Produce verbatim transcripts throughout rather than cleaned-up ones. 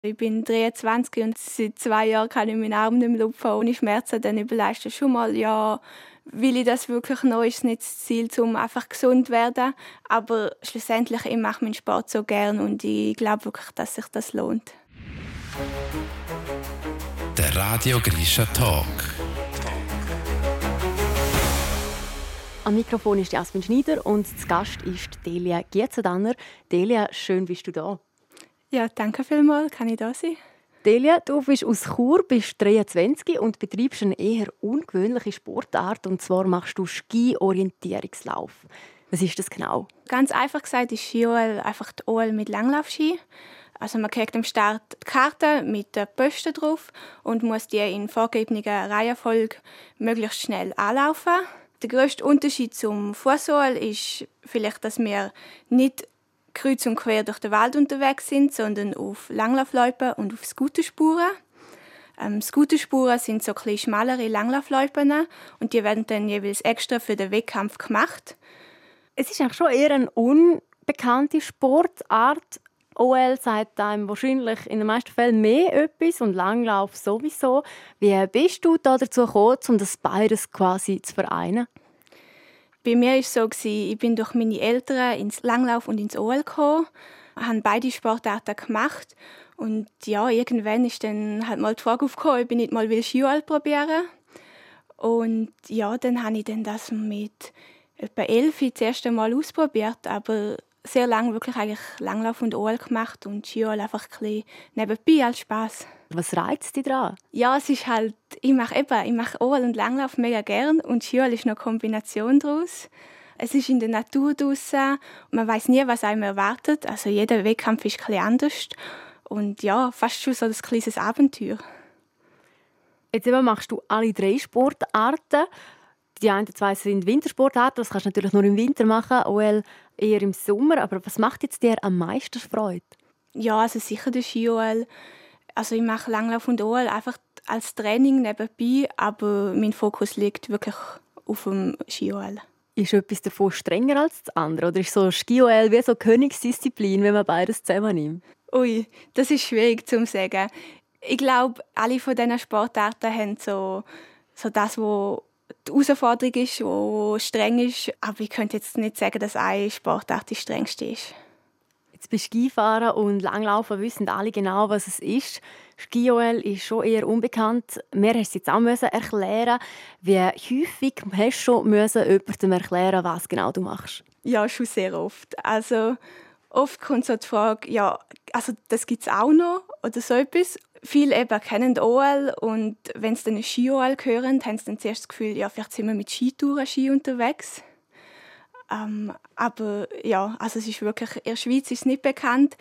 Ich bin dreiundzwanzig und seit zwei Jahren kann ich meinen Arm nicht mehr lupfen ohne Schmerzen. Dann überlegst du schon mal, ja, will ich das wirklich noch? Ist es nicht das Ziel, um einfach gesund zu werden? Aber schlussendlich, ich mache meinen Sport so gern und ich glaube wirklich, dass sich das lohnt. Der Radio Grisha Talk. Am Mikrofon ist Jasmin Schneider und zu Gast ist Delia Gietzendanner. Delia, schön bist du da. Ja, danke vielmals. Kann ich da sein? Delia, du bist aus Chur, bist dreiundzwanzig und betreibst eine eher ungewöhnliche Sportart. Und zwar machst du Ski-Orientierungslauf. Was ist das genau? Ganz einfach gesagt ist Ski-O L einfach die O L mit Langlaufski. Also man kriegt am Start die Karte mit den Posten drauf und muss die in vorgegebener Reihenfolge möglichst schnell anlaufen. Der grösste Unterschied zum Fuss-O L ist vielleicht, dass wir nicht kreuz und quer durch den Wald unterwegs sind, sondern auf Langlaufloipen und auf Scooterspuren. Ähm, Scooterspuren sind so kleine, schmalere Langlaufloipen und die werden dann jeweils extra für den Wettkampf gemacht. Es ist eigentlich schon eher eine unbekannte Sportart. O L sagt einem wahrscheinlich in den meisten Fällen mehr etwas und Langlauf sowieso. Wie bist du da dazu gekommen, um das beides quasi zu vereinen? Bei mir war es so, ich bin durch meine Eltern ins Langlauf und ins O L gekommen, habe beide Sportarten gemacht und ja, irgendwann ist dann halt mal die Frage aufgekommen, ob ich nicht mal Ski-O L probieren. Und ja, dann habe ich dann das mit etwa elf das erste Mal ausprobiert, aber sehr lange wirklich eigentlich Langlauf und O L gemacht und Ski-O L einfach ein bisschen nebenbei als Spass. Was reizt dich daran? Ja, es ist halt, ich mache eben, ich mache O L und Langlauf mega gern und Ski-O L ist noch eine Kombination daraus. Es ist in der Natur draussen und man weiß nie, was einem erwartet. Also jeder Wettkampf ist ein bisschen anders und ja, fast schon so ein kleines Abenteuer. Jetzt eben machst du alle drei Sportarten. Die einen zwei sind Wintersportarten, das kannst du natürlich nur im Winter machen, O L eher im Sommer. Aber was macht jetzt dir am meisten Freude? Ja, also sicher der Ski-O L. Also ich mache Langlauf und O L einfach als Training nebenbei, aber mein Fokus liegt wirklich auf dem Ski-O L. Ist etwas davon strenger als das andere? Oder ist so Ski-O L wie so Königsdisziplin, wenn man beides zusammennimmt? Ui, das ist schwierig zu sagen. Ich glaube, alle von diesen Sportarten haben so, so das, was die Herausforderung ist, die streng ist. Aber ich könnte jetzt nicht sagen, dass eine Sportart die strengste ist. Jetzt bist du Skifahren und Langlaufen, wissen alle genau, was es ist. Ski-O L ist schon eher unbekannt. Wir mussten es jetzt auch erklären. Wie häufig hast du schon jemandem erklären, was genau du machst? Ja, schon sehr oft. Also oft kommt so die Frage, ja, also das gibt es auch noch oder so etwas. Viele eben kennen O L und wenn sie dann ein Ski-O L hören, haben sie dann zuerst das Gefühl, ja, vielleicht sind wir mit Skitouren-Ski unterwegs. Ähm, aber ja, also es ist wirklich, in der Schweiz ist es nicht bekannt.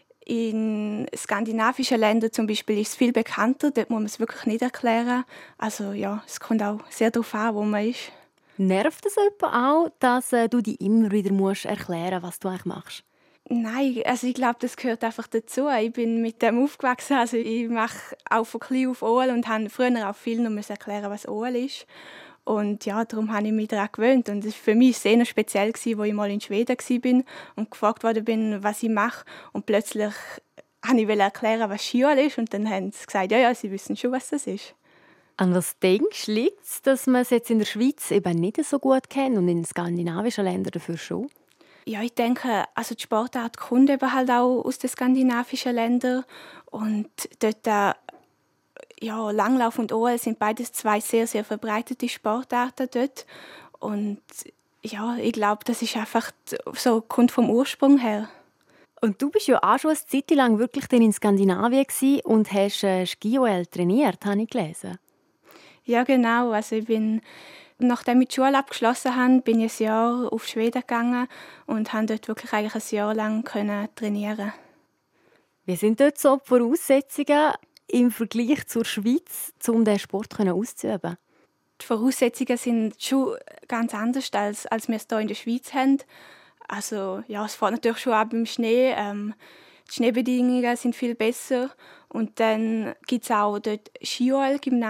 In skandinavischen Ländern zum Beispiel ist es viel bekannter, dort muss man es wirklich nicht erklären. Also ja, es kommt auch sehr darauf an, wo man ist. Nervt es etwa auch, dass äh, du dir immer wieder musst erklären musst, was du eigentlich machst? Nein, also ich glaube, das gehört einfach dazu. Ich bin mit dem aufgewachsen, also ich mache auch von klein auf O L und habe früher auch viel noch erklären, was O L ist. Und ja, darum habe ich mich daran gewöhnt. Und für mich war es sehr speziell, als ich mal in Schweden war und gefragt wurde, was ich mache. Und plötzlich wollte ich erklären, was Ski-O L ist. Und dann haben sie gesagt, ja, ja, sie wissen schon, was das ist. An was denkst du, liegt es, dass man es jetzt in der Schweiz eben nicht so gut kennt und in den skandinavischen Ländern dafür schon? Ja, ich denke, also die Sportart kommt eben halt auch aus den skandinavischen Ländern. Und dort äh, ja, Langlauf und O L sind beides zwei sehr, sehr verbreitete Sportarten dort. Und ja, ich glaube, das ist einfach so, kommt vom Ursprung her. Und du bist ja auch schon eine Zeit lang wirklich in Skandinavien und hast äh, Ski-O L trainiert, habe ich gelesen. Ja, genau. Also ich bin, nachdem ich die Schule abgeschlossen habe, bin ich ein Jahr auf Schweden gegangen und konnte dort wirklich eigentlich ein Jahr lang können trainieren. Wie sind dort so die Voraussetzungen im Vergleich zur Schweiz, um diesen Sport auszuüben? Die Voraussetzungen sind schon ganz anders, als, als wir es hier in der Schweiz haben. Also, ja, es fährt natürlich schon ab im Schnee. Ähm, die Schneebedingungen sind viel besser. Und dann gibt es auch dort Ski-O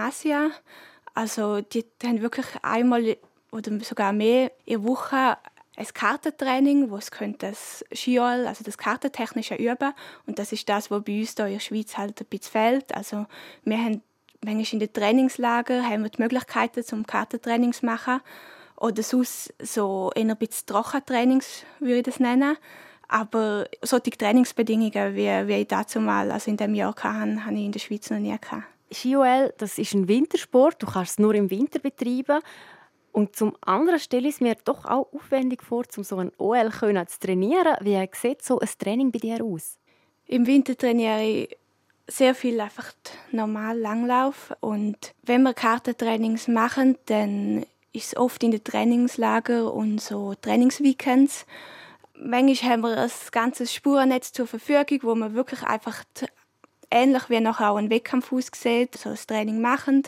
L-Gymnasien. Also, die haben wirklich einmal oder sogar mehr in der Woche ein Kartentraining, wo es das Skiol, also das Kartentechnische üben. Und das ist das, was bei uns hier in der Schweiz halt ein bisschen fehlt. Also wir haben manchmal in den Trainingslagern haben wir die Möglichkeiten, zum Kartentrainings zu machen. Oder sonst so eher ein bisschen Trockentrainings, würde ich das nennen. Aber solche Trainingsbedingungen, wie, wie ich dazu mal also in diesem Jahr hatte, habe ich in der Schweiz noch nie gehabt. Ski-O L, das ist ein Wintersport. Du kannst es nur im Winter betreiben. Und zum anderen stelle ich es mir doch auch aufwendig vor, um so ein O L zu trainieren. Wie sieht so ein Training bei dir aus? Im Winter trainiere ich sehr viel einfach normal Langlauf. Und wenn wir Kartentrainings machen, dann ist es oft in den Trainingslager und so Trainingsweekends. Manchmal haben wir ein ganzes Spurennetz zur Verfügung, wo man wirklich einfach ähnlich wie nachher auch ein Wettkampf aussieht, so ein Training machen.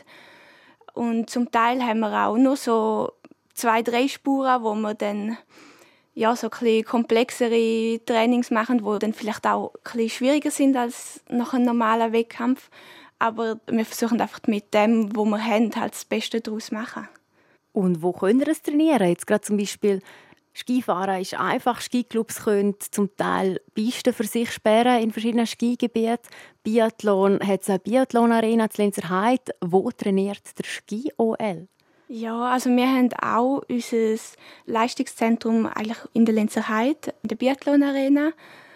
Und zum Teil haben wir auch nur so zwei, drei Spuren, wo wir dann ja, so ein bisschen komplexere Trainings machen, die dann vielleicht auch ein bisschen schwieriger sind als nach einem normalen Wettkampf. Aber wir versuchen einfach mit dem, was wir haben, halt das Beste daraus zu machen. Und wo könnt ihr es trainieren? Jetzt gerade zum Beispiel Skifahren ist einfach. Skiclubs können zum Teil Pisten für sich sperren in verschiedenen Skigebieten. Biathlon hat es eine Biathlon-Arena in Lenzerheide. Wo trainiert der Ski-O L? Ja, also wir haben auch unser Leistungszentrum eigentlich in der Lenzerheide, in der Biathlon-Arena.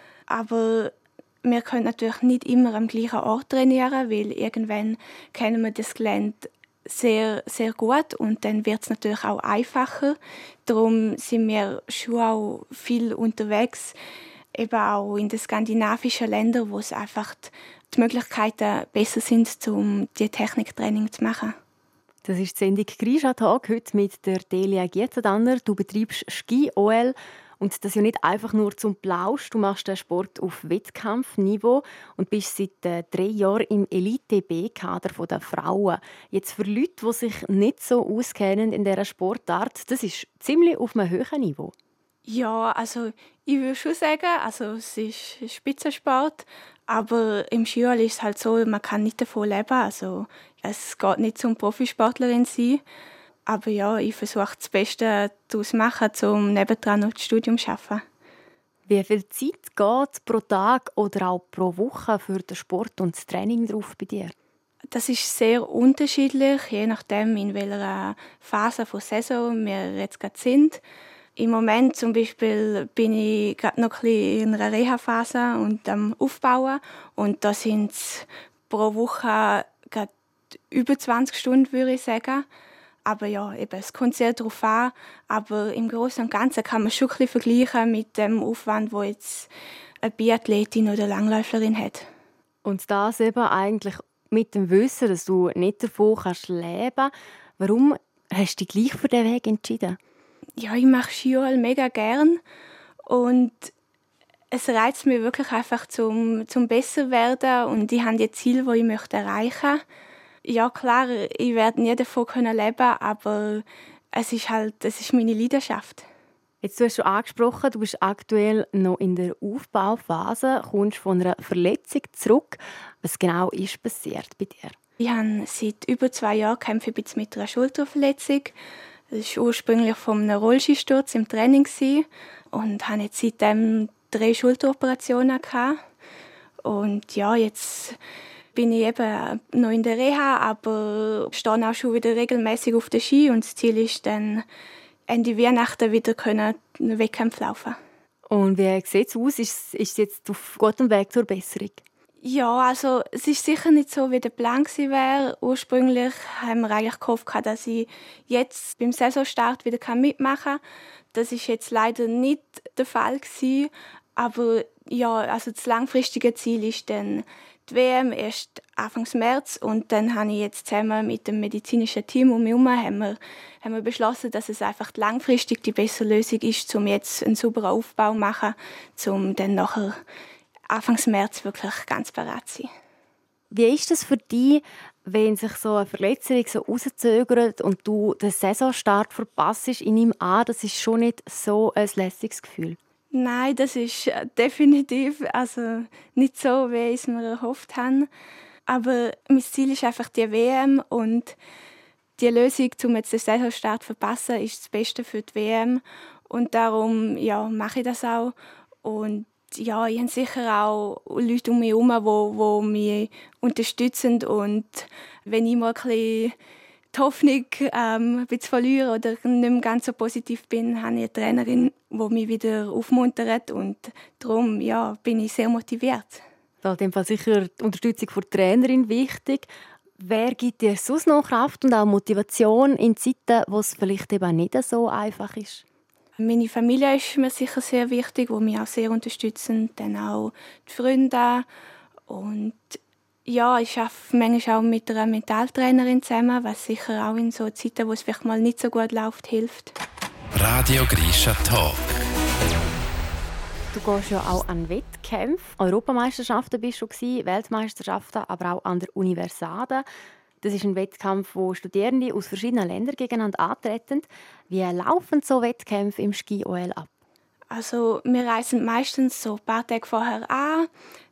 Aber wir können natürlich nicht immer am gleichen Ort trainieren, weil irgendwann kennen wir das Gelände sehr, sehr gut und dann wird es natürlich auch einfacher. Darum sind wir schon auch viel unterwegs, eben auch in den skandinavischen Ländern, wo es einfach die Möglichkeiten besser sind, um die Techniktraining zu machen. Das ist die Sendung «Grischa-Tag» heute mit der Delia Gietzendanner. Du betreibst Ski-O L. Und das ja nicht einfach nur zum Plausch. Du machst den Sport auf Wettkampfniveau und bist seit äh, drei Jahren im Elite-B-Kader der Frauen. Jetzt für Leute, die sich nicht so auskennen in dieser Sportart, das ist ziemlich auf einem hohen Niveau. Ja, also ich würde schon sagen, also es ist Spitzensport, aber im Skiol ist es halt so, man kann nicht davon leben. Also es geht nicht zum Profisportlerin sein. Aber ja, ich versuche das Beste daraus zu machen, um nebendran noch das Studium zu arbeiten. Wie viel Zeit geht pro Tag oder auch pro Woche für den Sport und das Training drauf bei dir? Das ist sehr unterschiedlich, je nachdem, in welcher Phase der Saison wir jetzt gerade sind. Im Moment zum Beispiel bin ich gerade noch ein bisschen in einer Reha-Phase und am Aufbauen. Und da sind es pro Woche gerade über zwanzig Stunden, würde ich sagen. Aber ja, eben, es kommt sehr darauf an. Aber im Großen und Ganzen kann man schon ein bisschen vergleichen mit dem Aufwand, wo jetzt eine Biathletin oder Langläuferin hat. Und das eben eigentlich mit dem Wissen, dass du nicht davon kannst leben. Warum hast du dich gleich für diesen Weg entschieden? Ja, ich mache Skiol mega gern und es reizt mich wirklich einfach zum, zum besser werden und ich habe die Ziele, die ich möchte erreichen möchte. Ja klar, ich werde nie davon leben können, aber es ist halt, es ist meine Leidenschaft. Jetzt, du hast schon angesprochen, du bist aktuell noch in der Aufbauphase, kommst von einer Verletzung zurück. Was genau ist passiert bei dir? Ich habe seit über zwei Jahren kämpfe ich mit einer Schulterverletzung. Das war ursprünglich von einem Rollskisturz im Training und habe jetzt seitdem drei Schulteroperationen gehabt. Und ja, jetzt bin ich eben noch in der Reha, aber stehe auch schon wieder regelmäßig auf den Ski und das Ziel ist dann, Ende Weihnachten wieder einen Wettkampf laufen. Und wie sieht es aus? Ist es jetzt auf gutem Weg zur Besserung? Ja, also es ist sicher nicht so, wie der Plan gewesen wäre. Ursprünglich haben wir eigentlich gehofft, dass ich jetzt beim Saisonstart wieder mitmachen kann. Das ist jetzt leider nicht der Fall gewesen. Aber ja, also das langfristige Ziel ist dann die W M erst Anfang März und dann habe ich jetzt zusammen mit dem medizinischen Team um mich herum haben wir, haben wir beschlossen, dass es einfach langfristig die bessere Lösung ist, um jetzt einen sauberen Aufbau zu machen, um dann nachher Anfang März wirklich ganz bereit zu sein. Wie ist das für dich, wenn sich so eine Verletzung so rauszögert und du den Saisonstart verpasst? Ich nehme an, das ist schon nicht so ein lässiges Gefühl. Nein, das ist definitiv also nicht so, wie ich es mir erhofft habe. Aber mein Ziel ist einfach die W M und die Lösung, um jetzt den Saisonstart zu verpassen, ist das Beste für die W M. Und darum ja, mache ich das auch. Und ja, ich habe sicher auch Leute um mich herum, die, die mich unterstützen. Und wenn ich mal ein bisschen die Hoffnung ähm, ein bisschen verliere oder nicht mehr ganz so positiv bin, habe ich eine Trainerin, die mich wieder aufmuntert. Und darum ja, bin ich sehr motiviert. Da ist in dem Fall sicher die Unterstützung der Trainerin wichtig. Wer gibt dir sonst noch Kraft und auch Motivation in Zeiten, wo es vielleicht eben nicht so einfach ist? Meine Familie ist mir sicher sehr wichtig, die mich auch sehr unterstützen. Dann auch die Freunde. Und ja, ich arbeite manchmal auch mit einer Mentaltrainerin zusammen, was sicher auch in so Zeiten, wo es vielleicht mal nicht so gut läuft, hilft. Radio Grisha Talk. Du gehst ja auch an Wettkämpfe. Europameisterschaften bist du gewesen, Weltmeisterschaften, aber auch an der Universade. Das ist ein Wettkampf, wo Studierende aus verschiedenen Ländern gegeneinander antreten. Wie laufen so Wettkämpfe im Ski-O L ab? Also wir reisen meistens so ein paar Tage vorher an.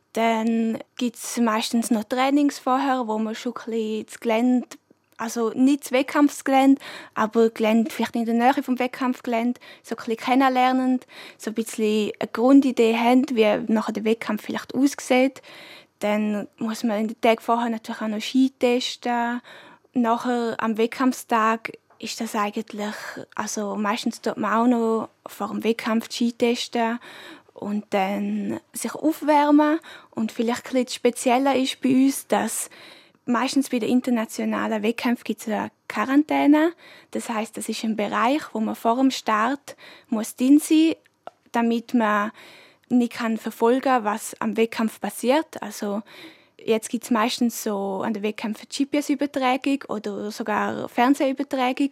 Dann gibt es meistens noch Trainings vorher, wo man schon ein bisschen das Gelände, also nicht das Wettkampfgelände, aber Gelände vielleicht in der Nähe vom Wettkampfgelände, so ein bisschen kennenlernen, so ein bisschen eine Grundidee haben, wie nachher der Wettkampf vielleicht aussieht. Dann muss man in den Tagen vorher natürlich auch noch Ski testen. Nachher am Wettkampftag ist das eigentlich, also meistens tut man auch noch vor dem Wettkampf Ski testen und dann sich aufwärmen. Und vielleicht ein bisschen das Spezielle ist bei uns, dass meistens bei den internationalen Wettkämpfen gibt es eine Quarantäne. Das heisst, das ist ein Bereich, wo man vor dem Start muss drin sein muss, damit man nicht kann verfolgen kann, was am Wettkampf passiert. Also jetzt gibt es meistens so an den Wettkämpfen G P S-Übertragung oder sogar Fernsehübertragung.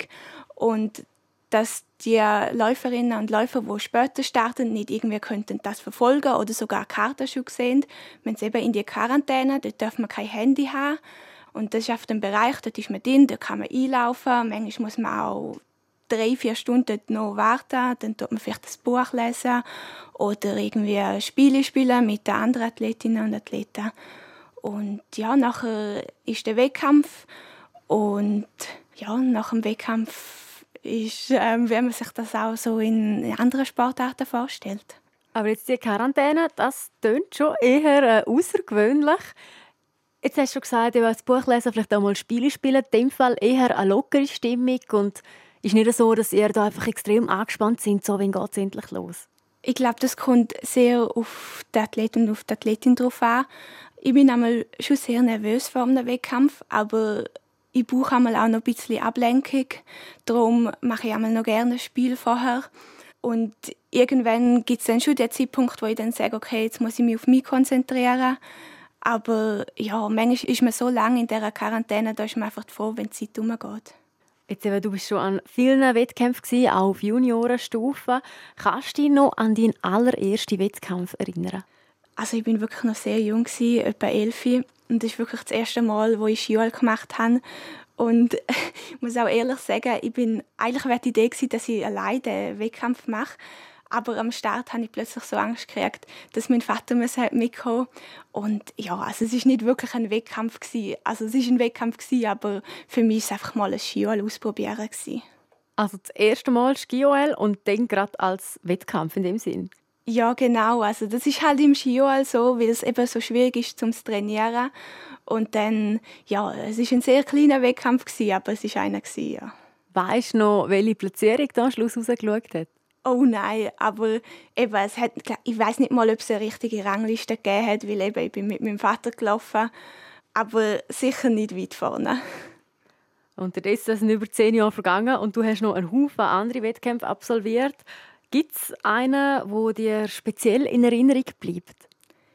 Und dass die Läuferinnen und Läufer, die später starten, nicht irgendwie könnten das verfolgen oder sogar Karten schon sehen. Wenn sie eben in die Quarantäne, dort darf man kein Handy haben. Und das ist auf dem Bereich, dort ist man drin, da kann man einlaufen. Manchmal muss man auch drei, vier Stunden dort noch warten. Dann tut man vielleicht das Buch lesen oder irgendwie Spiele spielen mit den anderen Athletinnen und Athleten. Und ja, nachher ist der Wettkampf. Und ja, nach dem Wettkampf ist, ähm, wie man sich das auch so in anderen Sportarten vorstellt. Aber jetzt die Quarantäne, das klingt schon eher äh, außergewöhnlich. Jetzt hast du schon gesagt, du das Buch lesen, vielleicht auch mal Spiele spielen. In dem Fall eher eine lockere Stimmung und ist nicht so, dass ihr da einfach extrem angespannt sind, so wann geht es endlich los? Ich glaube, das kommt sehr auf den Athleten und auf die Athletin drauf an. Ich bin einmal schon sehr nervös vor einem Wettkampf, aber ich brauche einmal auch noch ein bisschen Ablenkung. Darum mache ich einmal noch gerne ein Spiel vorher. Und irgendwann gibt es dann schon den Zeitpunkt, wo ich dann sage, okay, jetzt muss ich mich auf mich konzentrieren. Aber ja, manchmal ist man so lange in dieser Quarantäne, da ist man einfach froh, wenn die Zeit rumgeht. Jetzt eben, du bist schon an vielen Wettkämpfen gewesen, auch auf Juniorenstufe. Kannst du dich noch an deinen allerersten Wettkampf erinnern? Also ich bin wirklich noch sehr jung gewesen, etwa elf. Und das ist wirklich das erste Mal, wo ich Ski-O L gemacht habe. Und ich muss auch ehrlich sagen, ich bin eigentlich war die Idee gewesen, dass ich alleine den Wettkampf mache. Aber am Start habe ich plötzlich so Angst gekriegt, dass mein Vater mitkommen muss. Und ja, also es ist nicht wirklich ein Wettkampf gewesen. Also es ist ein Wettkampf gewesen, aber für mich war es einfach mal ein Ski-O L ausprobieren gewesen. Also das erste Mal Ski-O L und dann gerade als Wettkampf in dem Sinn? Ja, genau. Also das ist halt im Ski-O L so, weil es eben so schwierig ist zum Trainieren. Und dann, ja, es ist ein sehr kleiner Wettkampf gewesen, aber es ist einer gewesen, ja. Weißt du noch, welche Platzierung da am Schluss rausgeschaut hat? Oh nein, aber eben, es hat, ich weiß nicht mal, ob es eine richtige Rangliste gegeben hat, weil eben, ich bin mit meinem Vater gelaufen, aber sicher nicht weit vorne. Unterdessen sind über zehn Jahre vergangen und du hast noch einen Haufen andere Wettkämpfe absolviert. Gibt es einen, der dir speziell in Erinnerung bleibt?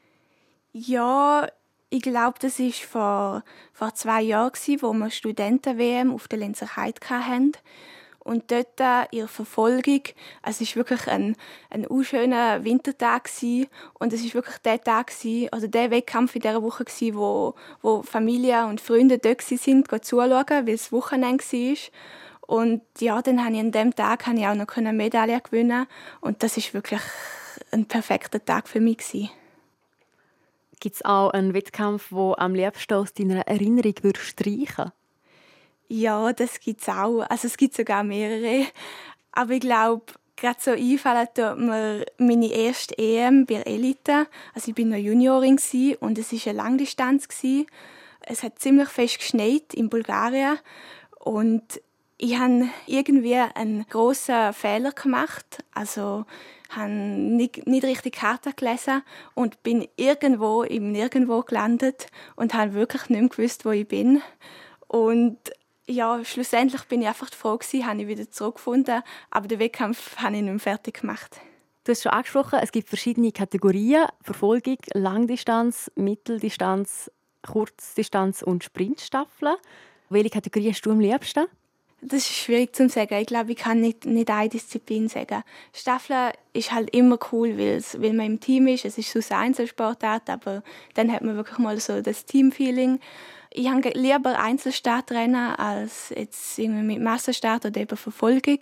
Ja, ich glaube, das war vor, vor zwei Jahren, wo wir Studenten-W M auf der Lenzer Heide hatten. Und dort äh, ihre Verfolgung, also es war wirklich ein, ein schöner Wintertag gewesen. Und es war wirklich der Tag, gewesen, also der Wettkampf in dieser Woche, gewesen, wo, wo Familie und Freunde dort waren, zuschauen, weil es Wochenende war. Und ja, dann konnte ich an diesem Tag ich auch noch eine Medaille gewinnen. Und das war wirklich ein perfekter Tag für mich gewesen. Gibt es auch einen Wettkampf, der am liebsten aus deiner Erinnerung streichen würde? Ja, das gibt es auch. Also es gibt sogar mehrere. Aber ich glaube, gerade so einfallen tut mir meine erste E M bei der Elite. Also ich war noch Juniorin und es war eine Langdistanz. Es hat ziemlich fest geschneit in Bulgarien und ich habe irgendwie einen grossen Fehler gemacht. Also habe nicht, nicht richtig Karten gelesen und bin irgendwo im Nirgendwo gelandet und habe wirklich nicht mehr gewusst, wo ich bin. Und ja, schlussendlich bin ich einfach froh gewesen, habe ich wieder zurückgefunden, aber den Wettkampf habe ich nicht mehr fertig gemacht. Du hast schon angesprochen, es gibt verschiedene Kategorien: Verfolgung, Langdistanz, Mitteldistanz, Kurzdistanz und Sprintstaffeln. Welche Kategorie hast du am liebsten? Das ist schwierig zu sagen. Ich glaube, ich kann nicht, nicht eine Disziplin sagen. Staffeln ist halt immer cool, weil, es, weil man im Team ist. Es ist so eine Einzelsportart, aber dann hat man wirklich mal so das Teamfeeling. Ich habe lieber Einzelstartrennen als jetzt irgendwie mit Massenstart oder eben Verfolgung.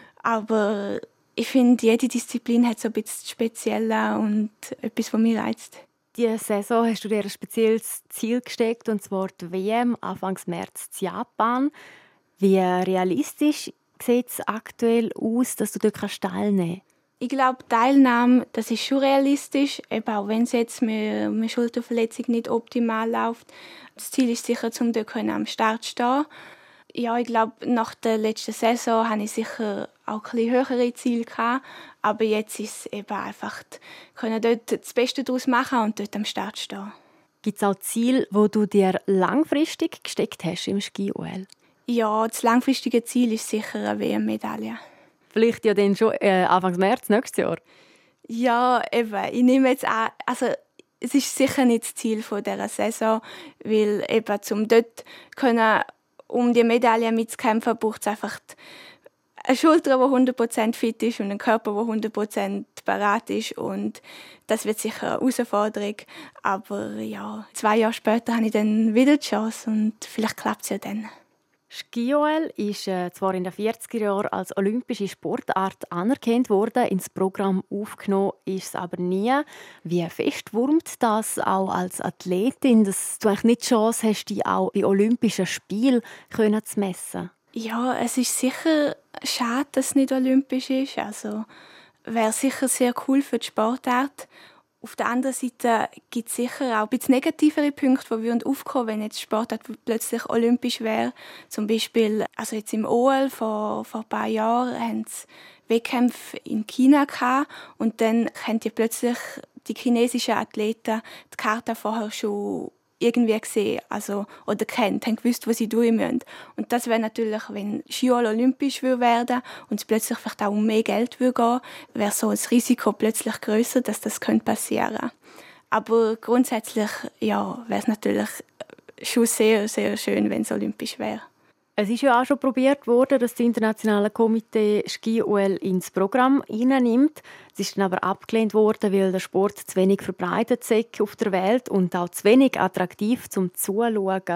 Aber ich finde, jede Disziplin hat so ein bisschen Spezielles und etwas, was mich reizt. Diese Saison hast du dir ein spezielles Ziel gesteckt, und zwar die W M Anfang März in Japan. Wie realistisch sieht es aktuell aus, dass du dort teilnehmen kannst? Ich glaube, Teilnahme, das ist schon realistisch, eben auch wenn es jetzt mit einer Schulterverletzung nicht optimal läuft. Das Ziel ist sicher, um dort am Start zu stehen. Ja, ich glaube, nach der letzten Saison hatte ich sicher auch ein bisschen höhere Ziele gehabt, aber jetzt ist es eben einfach, können dort das Beste daraus machen und dort am Start stehen. Gibt es auch Ziele, die du dir langfristig gesteckt hast im Ski-O L? Ja, das langfristige Ziel ist sicher eine W M-Medaille. Vielleicht ja dann schon äh, Anfang März nächstes Jahr? Ja, eben. Ich nehme jetzt an, also es ist sicher nicht das Ziel dieser Saison, weil eben, um dort können, um die Medaille mitzukämpfen, braucht es einfach eine Schulter, die hundert Prozent fit ist und einen Körper, der hundert Prozent parat ist. Und das wird sicher eine Herausforderung. Aber ja, zwei Jahre später habe ich dann wieder die Chance und vielleicht klappt es ja dann. Ski-O L ist äh, zwar in den vierziger Jahren als olympische Sportart anerkannt worden, ins Programm aufgenommen ist es aber nie. Wie fest wurmt das auch als Athletin, dass du eigentlich nicht die Chance hast, dich auch bei Olympischen Spielen zu messen? Ja, es ist sicher schade, dass es nicht olympisch ist. Also wäre sicher sehr cool für die Sportart. Auf der anderen Seite gibt es sicher auch ein bisschen negativere Punkte, die aufkommen, wenn jetzt Sportart plötzlich olympisch wäre. Zum Beispiel, also jetzt im O L vor, vor ein paar Jahren haben sie Wettkämpfe in China gehabt und dann haben die plötzlich die chinesischen Athleten die Karte vorher schon irgendwie gesehen, also oder kennt, haben gewusst, was sie tun müssen. Und das wäre natürlich, wenn Ski-O L olympisch werden und es plötzlich vielleicht auch um mehr Geld gehen würde, wäre so das Risiko plötzlich grösser, dass das passieren könnte. Aber grundsätzlich ja, wäre es natürlich schon sehr, sehr schön, wenn es olympisch wäre. Es ist ja auch schon probiert worden, dass das internationale Komitee Ski-O L ins Programm hineinnimmt. Es ist dann aber abgelehnt worden, weil der Sport zu wenig verbreitet ist auf der Welt und auch zu wenig attraktiv zum Zuschauen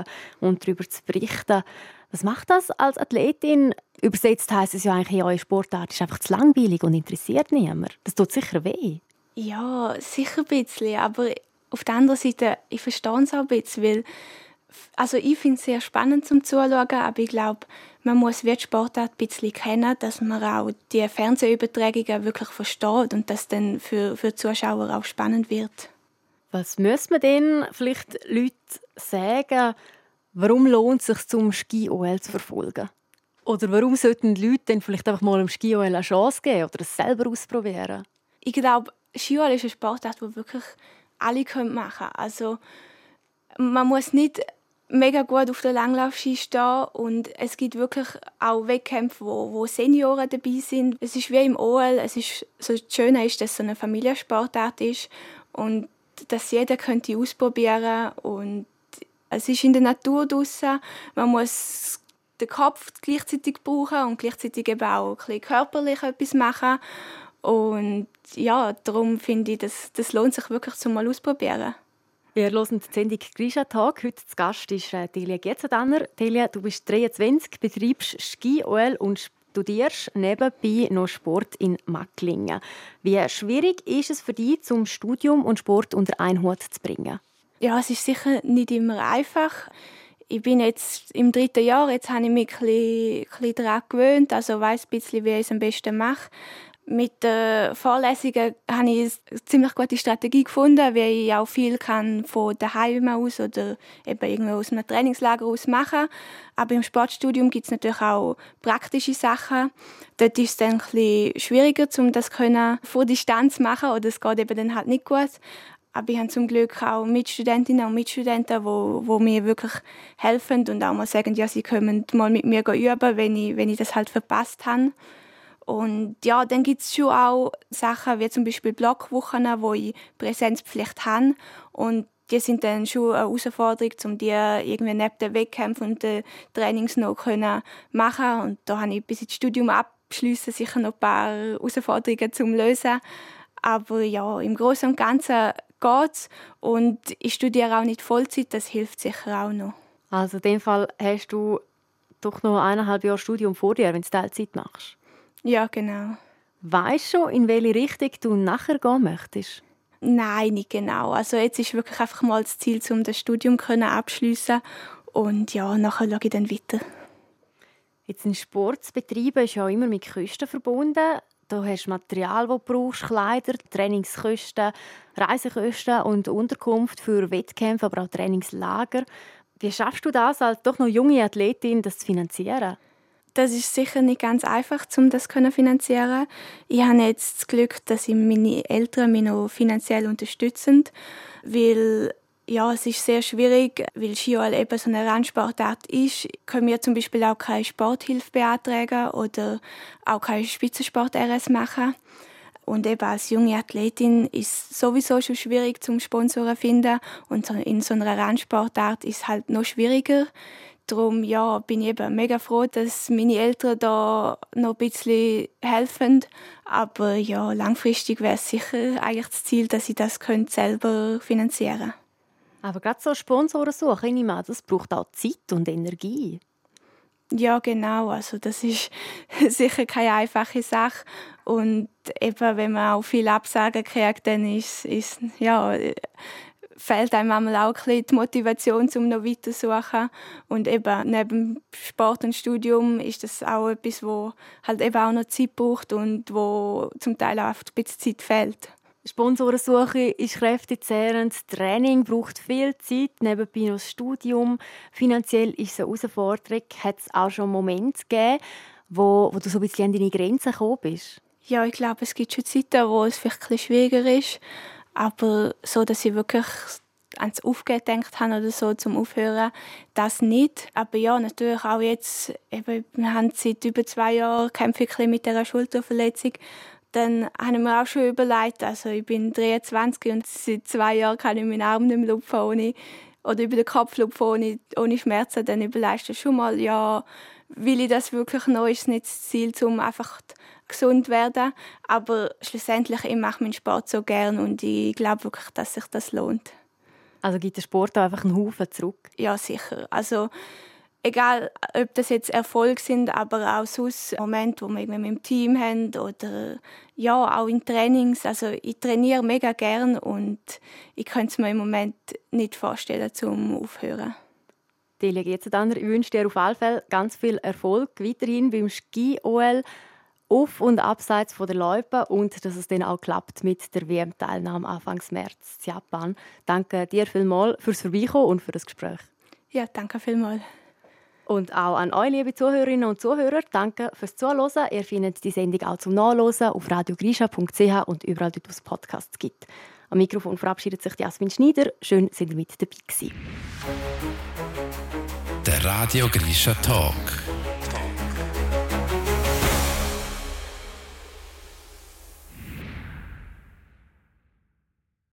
und darüber zu berichten. Was macht das als Athletin? Übersetzt heisst es ja eigentlich, eure Sportart ist einfach zu langweilig und interessiert niemand. Das tut sicher weh. Ja, sicher ein bisschen, aber auf der anderen Seite, ich verstehe es auch ein bisschen, weil also ich finde es sehr spannend zum Zuschauen, aber ich glaube, man muss die Sportart ein bisschen kennen, dass man auch die Fernsehübertragungen wirklich versteht und dass dann für, für die Zuschauer auch spannend wird. Was müsste man denn vielleicht Leuten sagen, warum lohnt es sich, zum Ski-O L zu verfolgen? Oder warum sollten die Leute dann vielleicht einfach mal dem Ski-O L eine Chance geben oder es selber ausprobieren? Ich glaube, Ski-O L ist eine Sportart, die wirklich alle machen können. Also man muss nicht mega gut auf der Langlaufski stehen und es gibt wirklich auch Wettkämpfe, wo, wo Senioren dabei sind. Es ist wie im O L, es ist, so das Schöne ist, dass es so eine Familiensportart ist und dass jeder könnte ausprobieren und es ist in der Natur draussen. Man muss den Kopf gleichzeitig brauchen und gleichzeitig eben auch ein bisschen körperlich etwas machen und ja, darum finde ich, dass das lohnt sich wirklich zum mal ausprobieren. Wir hören die Sendung «Grisha Talk». Heute zu Gast ist Delia Gietzendanner. Delia, du bist dreiundzwanzig, betreibst Ski-O L und studierst nebenbei noch Sport in Macklingen. Wie schwierig ist es für dich, zum Studium und Sport unter einen Hut zu bringen? Ja, es ist sicher nicht immer einfach. Ich bin jetzt im dritten Jahr, jetzt habe ich mich ein bisschen, ein bisschen daran gewöhnt, also weiss ein bisschen, wie ich es am besten mache. Mit den Vorlesungen habe ich eine ziemlich gute Strategie gefunden, weil ich auch viel kann von daheim aus oder eben irgendwo aus einem Trainingslager aus machen. Aber im Sportstudium gibt es natürlich auch praktische Sachen. Dort ist es dann ein bisschen schwieriger, um das vor Distanz zu machen, oder es geht eben dann halt nicht gut. Aber ich habe zum Glück auch Mitstudentinnen und Mitstudenten, die wo, wo mir wirklich helfen und auch mal sagen, ja, sie können mal mit mir üben, wenn ich, wenn ich das halt verpasst habe. Und ja, dann gibt es schon auch Sachen wie zum Beispiel Blockwochen, wo ich Präsenzpflicht habe. Und die sind dann schon eine Herausforderung, um die irgendwie neben den Wettkämpfen und den Trainings noch können machen. Und da habe ich bis ins Studium abschliessen sicher noch ein paar Herausforderungen zum Lösen. Aber ja, im Großen und Ganzen geht's. Und ich studiere auch nicht Vollzeit, das hilft sicher auch noch. Also in dem Fall hast du doch noch eineinhalb Jahre Studium vor dir, wenn du Teilzeit machst. Ja, genau. Weisst du, in welche Richtung du nachher gehen möchtest? Nein, nicht genau. Also jetzt ist wirklich einfach mal das Ziel, um das Studium abzuschliessen. Und ja, nachher schaue ich dann weiter. Jetzt ein Sport zu betreiben ist ja immer mit Kosten verbunden. Du hast Material, das du brauchst, Kleider, Trainingskosten, Reisekosten und Unterkunft für Wettkämpfe, aber auch Trainingslager. Wie schaffst du das als doch noch junge Athletin, das zu finanzieren? Das ist sicher nicht ganz einfach, um das zu finanzieren. Ich habe jetzt das Glück, dass meine Eltern mich noch finanziell unterstützen, weil ja, es ist sehr schwierig, weil Ski O L eben so eine Randsportart ist. Können wir zum Beispiel auch keine Sporthilfe beantragen oder auch keine Spitzensport-R S machen. Und eben als junge Athletin ist es sowieso schon schwierig, zum Sponsoren zu finden. Und in so einer Randsportart ist es halt noch schwieriger. Darum ja, bin ich eben mega froh, dass meine Eltern da noch ein bisschen helfen. Aber ja, langfristig wäre es sicher eigentlich das Ziel, dass ich das selber finanzieren könnte. Aber gerade so Sponsoren suchen, ich nehme an, das braucht auch Zeit und Energie. Ja, genau. Also das ist sicher keine einfache Sache. Und eben, wenn man auch viele Absagen kriegt, dann ist, ist ja, fehlt einem manchmal auch ein bisschen die Motivation, um noch weiter zu suchen. Und eben neben Sport und Studium ist das auch etwas, wo halt eben auch noch Zeit braucht und wo zum Teil auch ein bisschen Zeit fehlt. Sponsorensuche ist kräftezehrend, Training braucht viel Zeit, nebenbei noch das Studium. Finanziell ist es eine Herausforderung. Hat es auch schon Momente gegeben, wo, wo du so ein bisschen an deine Grenzen gekommen bist? Ja, ich glaube, es gibt schon Zeiten, wo es vielleicht ein bisschen schwieriger ist. Aber so, dass ich wirklich ans Aufgeben gedacht habe oder so, zum Aufhören, das nicht. Aber ja, natürlich auch jetzt, eben, wir haben seit über zwei Jahren kämpfe ich mit dieser Schulterverletzung. Dann habe ich mir auch schon überlegt, also ich bin dreiundzwanzig und seit zwei Jahren kann ich meinen Arm nicht mehr lupfen ohne, oder über den Kopf lupfen ohne, ohne Schmerzen. Dann überlegst du schon mal, ja, will ich das wirklich noch? Ist es nicht das Ziel, um einfach gesund zu werden? Aber schlussendlich, ich mache meinen Sport so gern und ich glaube wirklich, dass sich das lohnt. Also gibt der Sport auch einfach einen Haufen zurück? Ja, sicher. Also egal, ob das jetzt Erfolge sind, aber auch sonst Momente, wo wir mit dem Team haben oder ja, auch in Trainings. Also ich trainiere mega gern und ich könnte es mir im Moment nicht vorstellen, zum Aufhören. Delia Geetzendanner, ich wünsche dir auf alle Fälle ganz viel Erfolg weiterhin beim Ski-O L auf und abseits von der Loipe und dass es dann auch klappt mit der W M-Teilnahme Anfang März in Japan. Danke dir vielmals fürs Vorbeikommen und für das Gespräch. Ja, danke vielmals. Und auch an euch, liebe Zuhörerinnen und Zuhörer, danke fürs Zuhören. Ihr findet die Sendung auch zum Nachhören auf radio grisha punkt c h und überall dort, wo es Podcasts gibt. Am Mikrofon verabschiedet sich Jasmin Schneider. Schön, dass ihr mit dabei gewesen. Der Radio Grisha Talk.